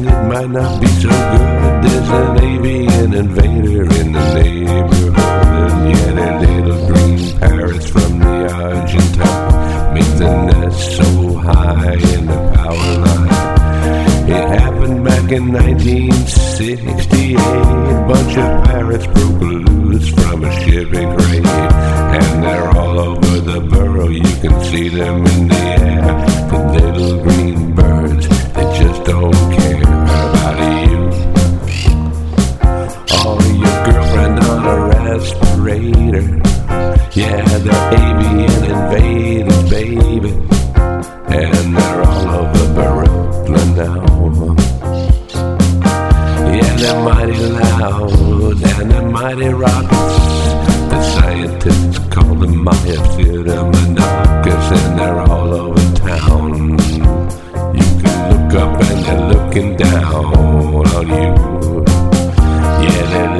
and it might not be so good. There's an avian invader in the neighborhood. Yeah, they're little green parrots from the Argentine, make the nest so high in the power line. It happened back in 1968. A bunch of parrots broke loose from a shipping crate, and they're all over the borough. You can see them in the air. The little green birds, they just don't care about you. Oh, your girlfriend on a respirator. Yeah, they're avian invaders, baby, and they're all over Brooklyn now. Yeah, they're mighty loud and they're mighty rockets. The scientists call them Maya Pseudomonachus, and they're all over town. You can look up and they're looking down on you. Yeah, they're